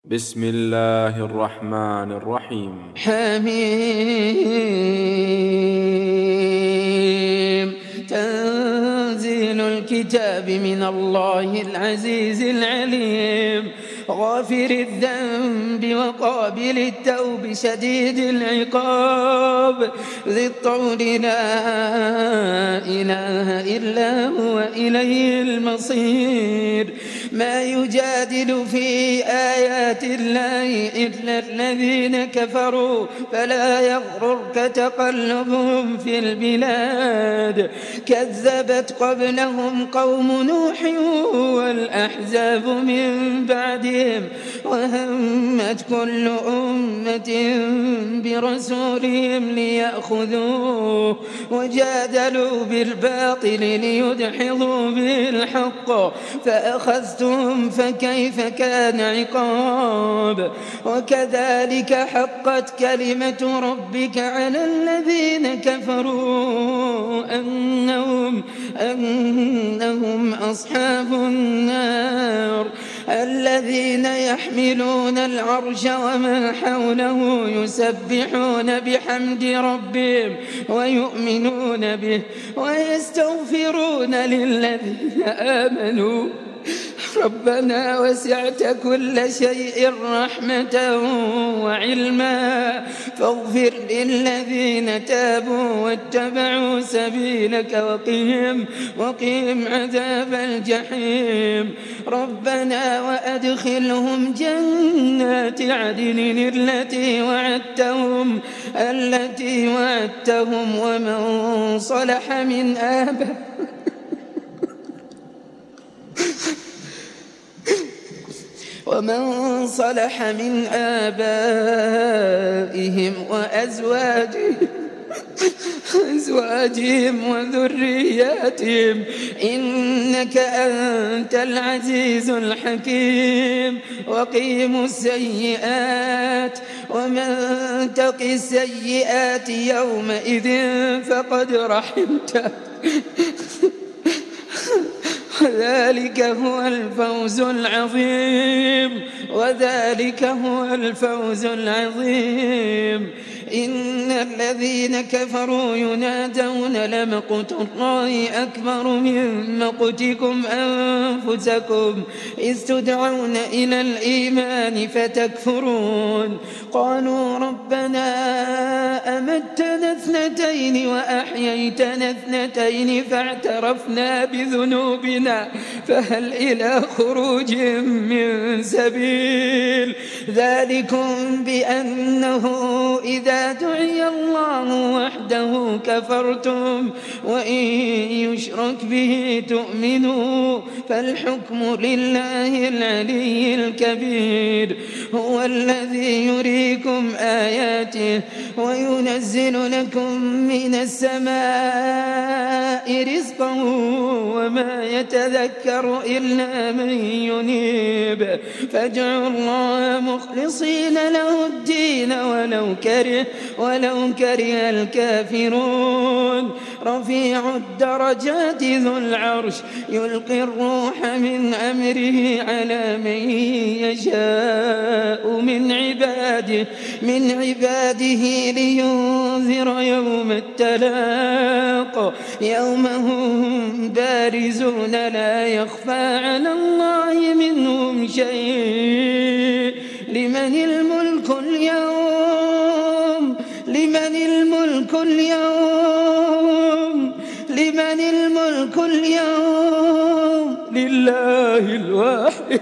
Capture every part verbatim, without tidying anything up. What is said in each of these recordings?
بسم الله الرحمن الرحيم. حميم. تنزيل الكتاب من الله العزيز العليم، غافر الذنب وقابل التوب شديد العقاب، ذي الطول لا إله إلا هو إليه المصير. ما يجادل في آيات الله إلا الذين كفروا، فلا يغررك تقلبهم في البلاد. كذبت قبلهم قوم نوح والأحزاب من بعدهم، وهمت كل أمة برسولهم ليأخذوه، وجادلوا بالباطل ليدحضوا به الحق، فأخذتهم فكيف كان عقاب. وكذلك حقت كلمة ربك على الذين كفروا أنهم, أنهم أصحاب النار، الذين يحملون العرش ومن حوله يسبحون بحمد ربهم ويؤمنون به ويستغفرون للذين آمنوا ربنا وسعت كل شيء رحمة وعلما، فاغفر للذين تابوا واتبعوا سبيلك وقهم, وقهم عذاب الجحيم. ربنا وأدخلهم جنات عدن التي وعدتهم, التي وعدتهم ومن صلح من آبائهم ومن صلح من آبائهم وأزواجهم أزواجهم وذرياتهم، إنك أنت العزيز الحكيم. وقيموا السيئات، ومن تق السيئات يومئذ فقد رحمته، وذلك هو الفوز العظيم وذلك هو الفوز العظيم. إن الذين كفروا ينادون لمقت الله أكبر من مقتكم أنفسكم إذ تدعون إلى الإيمان فتكفرون. قالوا ربنا أمتنا اثنتين وأحييتنا اثنتين فاعترفنا بذنوبنا فهل إلى خروج من سبيل. ذلكم بأنه إذا دعي الله وحده كفرتم وإن يشرك به تؤمنوا، فالحكم لله العلي الكبير. هو الذي يريكم آياته وينزل لكم من السماء رزقا وما يتذكر إلا من ينيب، فادعوا الله مخلصين له الدين ولو كره ولو كره الكافرون. رفيع الدرجات ذو العرش يلقي الروح من أمره على من يشاء من عباده من عباده لينذر يوم التلاق، يوم هم بارزون لا يخفى على الله منهم شيء. لمن الملك اليوم لمن الملك اليوم لمن الملك اليوم لله الواحد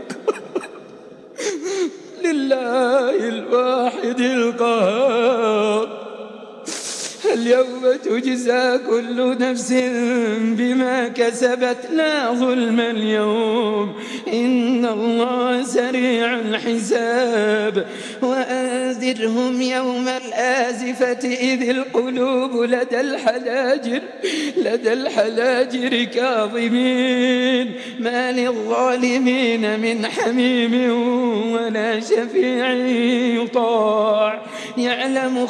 لله الواحد القهار. اليوم تجزى كل نفس بما كسبت لا ظلم اليوم، إن الله سريع الحساب. وأنذرهم يوم الآزفة إذ القلوب لدى الحناجر لدى الحناجر كاظمين، ما للظالمين من حميم ولا شفيع يطاع، يعلم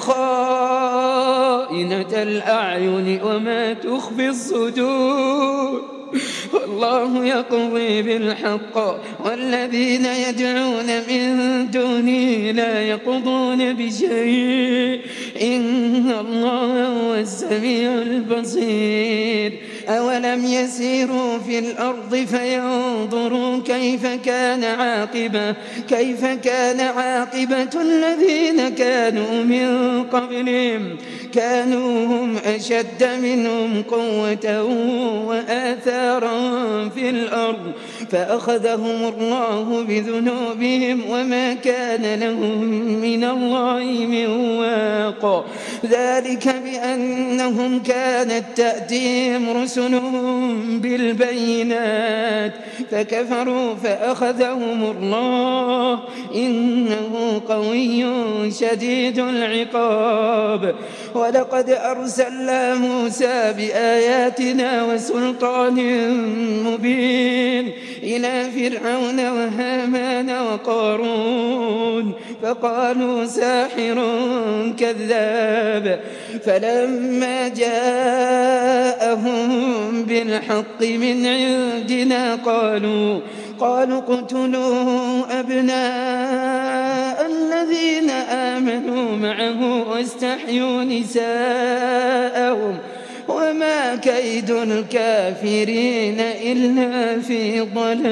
خائنة الأعين وما تخفي الصدور. والله يقضي بالحق والذين يدعون من دونه لا يقضون بشيء إن الله هو السميع البصير. أولم يسيروا في الأرض فينظروا كيف كان عاقبة كيف كان عاقبة الذين كانوا من قبلهم كانوا هم أشد منهم قوة وآثارا في الأرض فأخذهم الله بذنوبهم وما كان لهم من الله من واق. ذلك بأنهم كانت تأتيهم رسلهم بالبينات فكفروا فأخذهم الله إنه قوي شديد العقاب. ولقد أرسلنا موسى بآياتنا وسلطان مبين إلى فرعون وهامان وقارون فقالوا ساحر كذاب. فلما جاءهم بالحق من عندنا قالوا قالوا اقتلوا أبناء الذين آمنوا معه واستحيوا نساءهم وما كيد الكافرين إلا في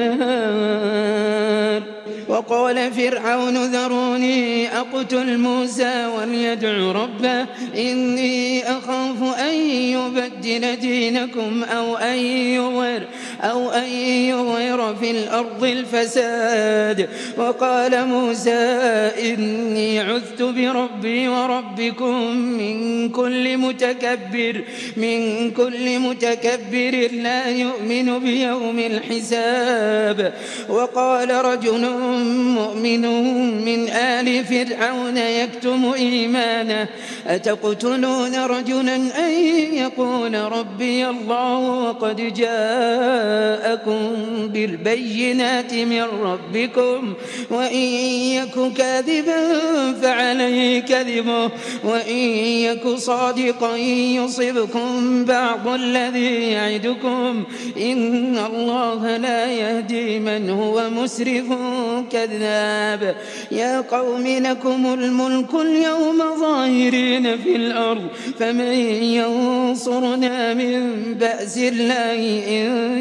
ضلال. وقال فرعون ذروني أقتل موسى وليدع ربه إني أخاف أن يبدل دينكم أو أن يظهر أو أن يظهر في الأرض الفساد. وقال موسى إني عذت بربي وربكم من كل متكبر من كل متكبر لا يؤمن بيوم الحساب. وقال رجل مؤمن من آل فرعون يكتم إيمانه أتقتلون رجلا أن يقول ربي الله وقد جاءكم بالبينات من ربكم وإن يك كاذبا فعليه كذبه وإن يك صادقا يصبكم بعض الذي يعدكم إن الله لا يهدي من هو مسرف كذاب. يا قوم لكم الملك اليوم ظاهرين في الأرض فمن ينصرنا من بأس الله إن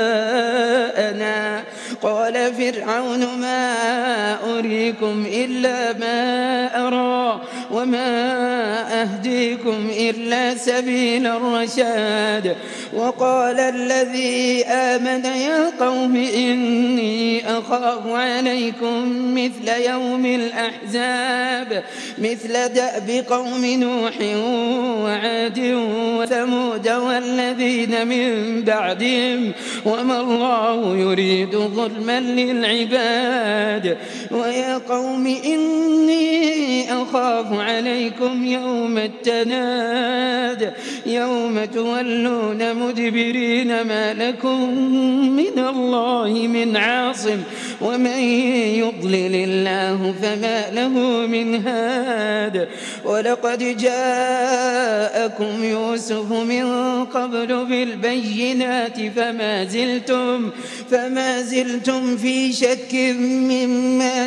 جاءنا. قال فرعون ما أريكم إلا ما أرى وما أهديكم إلا سبيل الرشاد. وقال الذي آمن يا قوم إني أخاف عليكم مثل يوم الأحزاب مثل دأب قوم نوح وعاد وثمود والذين من بعدهم وما الله يريد ظلما للعباد. ويا قوم إني أخاف عليكم يوم التناد يوم تولون مدبرين ما لكم من الله من عاصم ومن يضلل الله فما له من هاد. ولقد جاءكم يوسف من قبل بالبينات فما زلتم فما زلتم في شك مما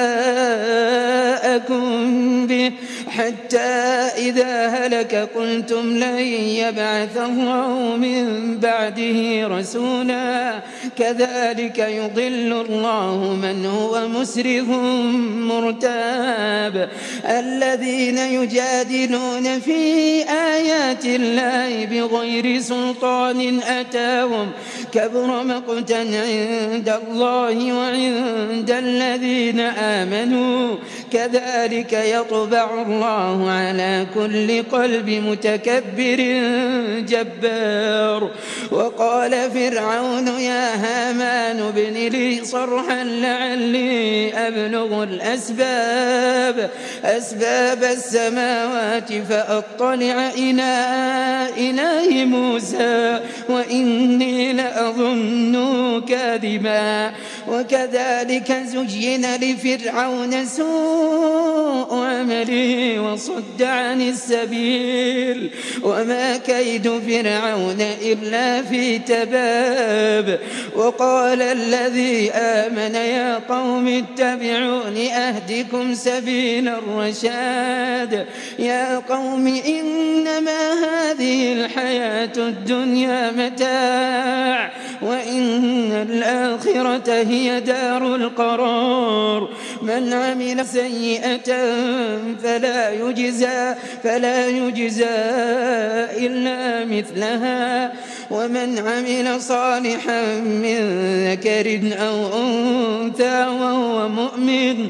جاءكم به حتى إذا هلك قلتم لن يبعث الله من بعده رسولا كذلك يضل الله من هو مسرف مرتاب. الذين يجادلون في آيات الله بغير سلطان أتاهم كبر مقتا عند الله وعند الذين آمنوا كذلك يطبع الله على كل قلب متكبر جبار. وقال فرعون يا هامان ابن لي صرحا لعلي أبلغ الأسباب أسباب السماوات فأطلع إلى إله موسى وإني لأظنه كاذبا. وكذلك زين لفرعون سوء عمله وصد عن السبيل وما كيد فرعون إلا في تباب. وقال الذي آمن يا قوم اتبعون أهدكم سبيل الرشاد. يا قوم إنما هذه الحياة الدنيا متاع وإن الآخرة هي دار القرار. من عمل سيئة فلا يجزى فلا يجزى إلا مثلها ومن عمل صالحا من ذكر أو أنثى وهو مؤمن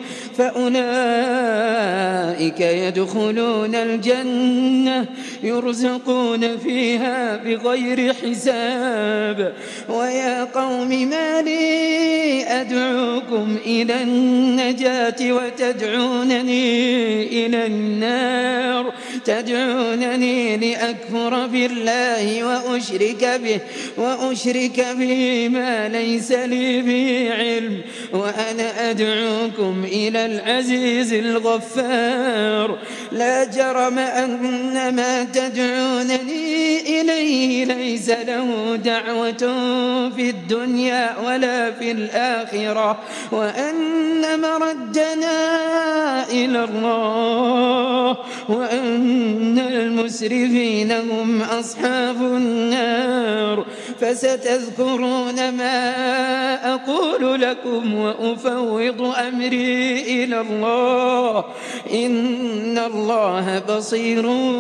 فأولئك يدخلون الجنة يرزقون فيها بغير حساب. ويا قوم ما لي أدعوكم إلى النجاة وتدعونني إلى النار تدعونني لأكفر بالله وأشرك به وأشرك به ما ليس لي به علم وأنا أدعوكم إلى العزيز الغفار. لا جرم أن ما تدعونني إليه ليس له دعوة في الدنيا ولا في الآخرة وأن مردنا إلى الله وأن المسرفين هم أصحاب النار. فستذكرون ما أقول لكم وأفوض أمري إلى الله إن الله بصير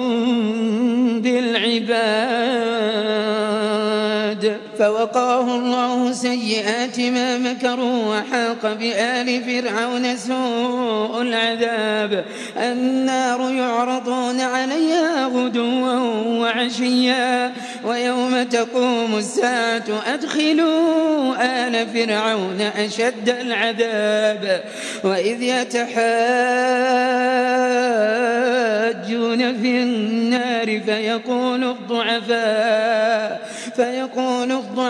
بالعباد. فوقاه الله سيئات ما مكروا وحاق بآل فرعون سوء العذاب. النار يعرضون عليها غدوا وعشيا ويوم تقوم الساعة أدخلوا آل فرعون أشد العذاب. وإذ يتحاجون في النار فيقول الضعفاء فيقول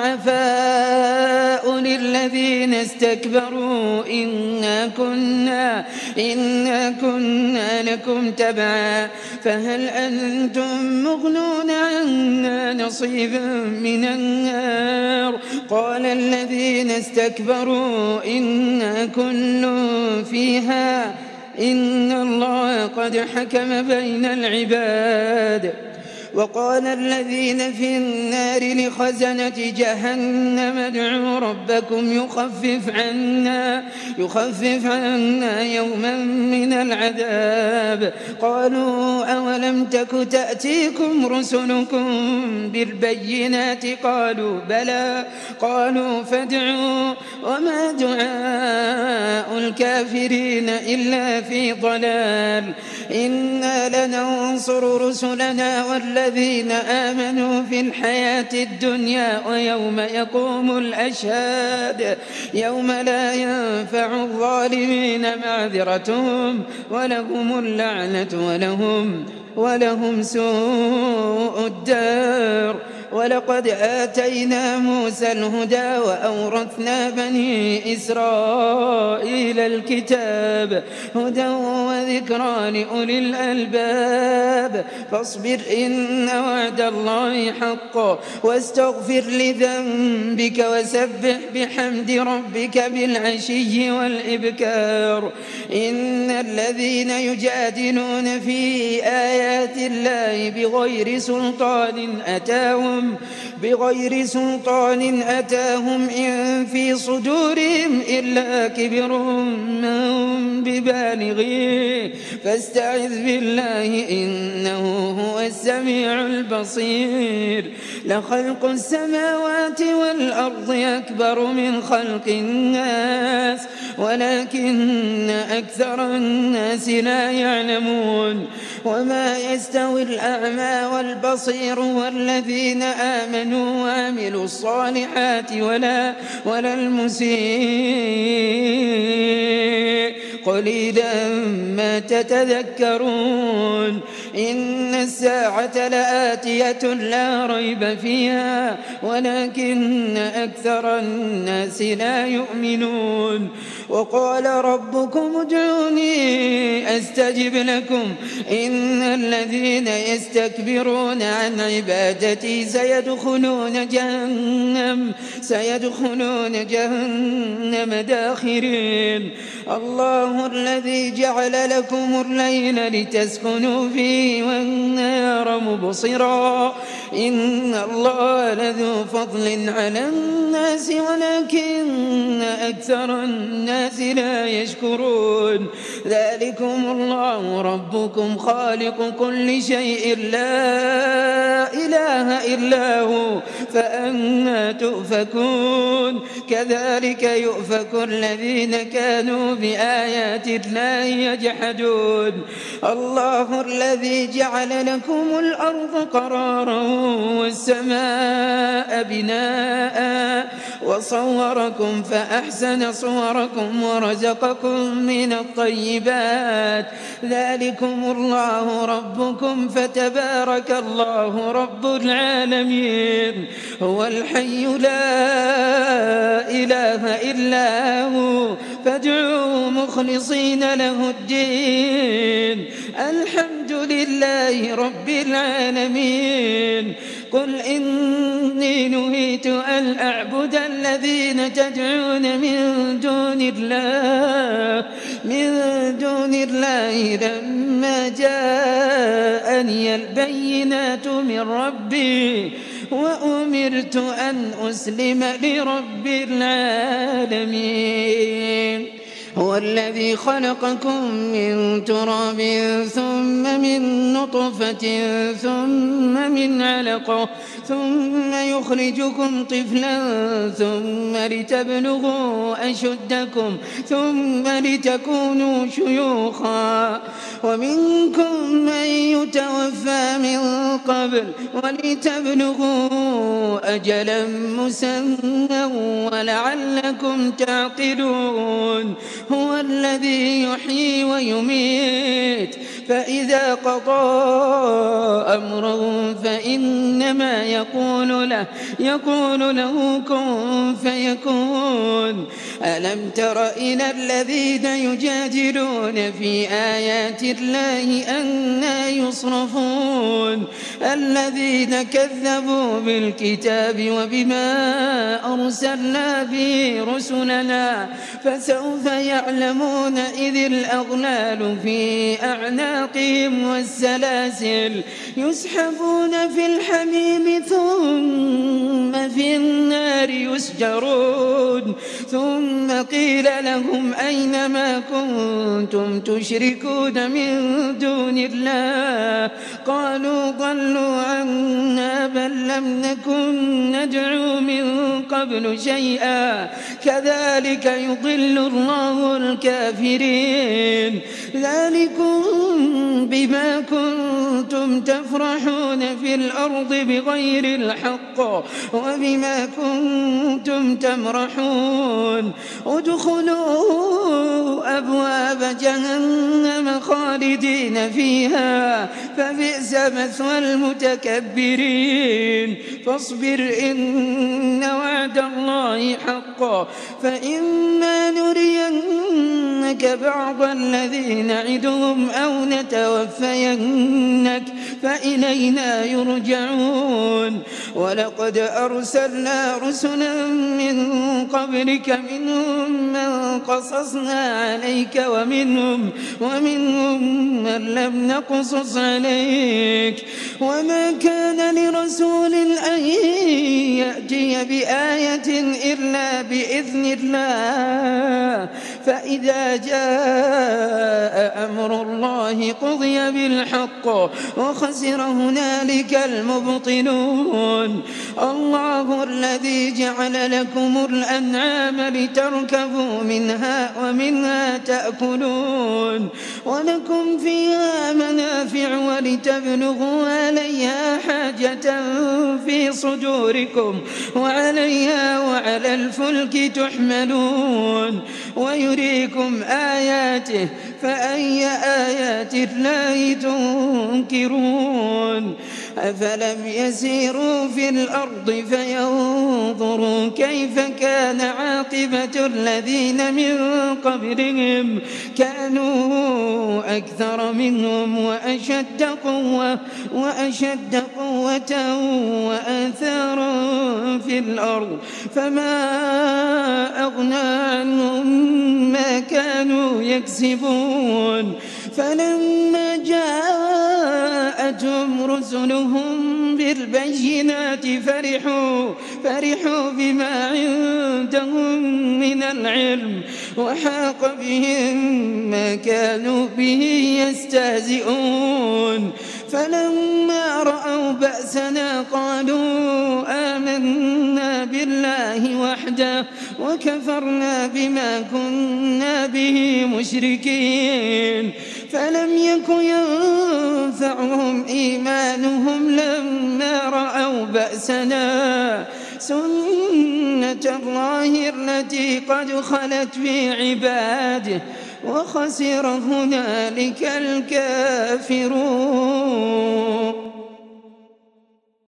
الضعفاء للذين استكبروا إنا كنا إنا كنا لكم تبعا فهل أنتم مغنون عنا نصيبا من النار. قال الذين استكبروا إنا كل فيها إن الله قد حكم بين العباد. وقال الذين في النار لخزنة جهنم ادعوا ربكم يخفف عنا يخفف عنا يوما من العذاب. قالوا أولم تك تأتيكم رسلكم بالبينات قالوا بلى قالوا فادعوا وما دعاء الكافرين إلا في ضلال. إنا لننصر رسلنا والذين الذين آمنوا في الحياة الدنيا ويوم يقوم الأشهاد يوم لا ينفع الظالمين معذرتهم ولهم اللعنة ولهم ولهم سوء الدار. ولقد آتينا موسى الهدى وأورثنا بني إسرائيل الكتاب هدى وذكرى لأولي الألباب. فاصبر إن وعد الله حق واستغفر لذنبك وسبح بحمد ربك بالعشي والإبكار. إن الذين يجادلون في آيات الله بغير سلطان أتاهم بغير سلطان أتاهم إن في صدورهم إلا كبر ما هم ببالغيه فاستعذ بالله إنه هو السميع البصير. لخلق السماوات والأرض أكبر من خلق الناس ولكن أكثر الناس لا يعلمون. وما يستوي الأعمى والبصير والذين آمنوا وعملوا الصالحات ولا ولا المسيء قليلا ما تتذكرون. إن الساعة لآتية لا ريب فيها ولكن أكثر الناس لا يؤمنون وقال ربكم ادعوني أستجب لكم إن الذين يستكبرون عن عبادتي سيدخلون جهنم سيدخلون جهنم داخرين الله الذي جعل لكم الليل لتسكنوا فيه والنهار مبصرا إن الله لذو فضل على الناس ولكن أكثر الناس لا يشكرون ذلكم الله ربكم خالق كل شيء لا إله إلا هو فأنى تؤفكون كذلك يؤفك الذين كانوا بآيات الله يجحدون الله الذي جعل لكم الأرض قرارا والسماء بناء وصوركم فأحسن صوركم ورزقكم من الطيبات ذلكم الله ربكم فتبارك الله رب العالمين هو الحي لا إله إلا هو فادعوه مخلصين له الدين الحمد لله رب العالمين قل إني نهيت أن أعبد الذين تدعون من دون الله من دون الله لما جاءني البينات من ربي وأمرت أن أسلم لرب العالمين هو الذي خلقكم من تراب ثم من نطفة ثم من علقة ثم يخرجكم طفلا ثم لتبلغوا أشدكم ثم لتكونوا شيوخا ومنكم من يتوفى من قبل ولتبلغوا أجلا مسمى ولعلكم تعقلون هو الذي يحيي ويميت فإذا قضى أمرا فإنما يقول له يقول له كن فيكون ألم تر إلى الذين يجادلون في آيات الله أنى يصرفون الذين كذبوا بالكتاب وبما أرسلنا به رسلنا فسوف يعلمون إذ الأغلال في أعناقهم والسلاسل يسحبون في الحميم ثم في النار يسجرون ثم قيل لهم أين ما كنتم تشركون من دون الله قالوا ضلوا عنا بل لم نكن ندعو من قبل شيئا كذلك يضل الله الكافرين ذلكم بما كنتم تفرحون في الأرض بغير الحق وبما كنتم تمرحون ادخلوا أبواب جهنم خالدين فيها فبئس مثوى المتكبرين فاصبر إن وعد الله حق فإما نرينك بعض الذي نعدهم أو نتوفينك فإلينا يرجعون ولقد أرسلنا رسلا من قبلك منهم من قصصنا عليك ومنهم ومنهم من لم نقصص عليك وما كان لرسول أن يأتي بآية إلا بإذن الله فإذا جاء أمر الله قضي بالحق وخسر هنالك المبطلون الله الذي جعل لكم الأنعام لتركبوا منها ومنها تأكلون ولكم فيها منافع ولتبلغوا عليها حاجة في صدوركم وعليها وعلى الفلك تحملون ويريكم آياته فأي آيات الله تنكرون أفلم يسيروا في الأرض فينظروا كيف كان عاقبة الذين من قبلهم كانوا أكثر منهم وأشد قوة وأشد قوة وآثارا في الأرض فما أغنى عنهم ما كانوا يكسبون فلما جاءتهم رسلهم بالبينات فرحوا فرحوا بما عندهم من العلم وحاق بهم ما كانوا به يستهزئون فلما رأوا بأسنا قالوا آمنا بالله وحده وكفرنا بما كنا به مشركين فلم يك ينفعهم إيمانهم لما رأوا بأسنا سنة الله التي قد خلت في عباده وخسر هنالك الكافرون.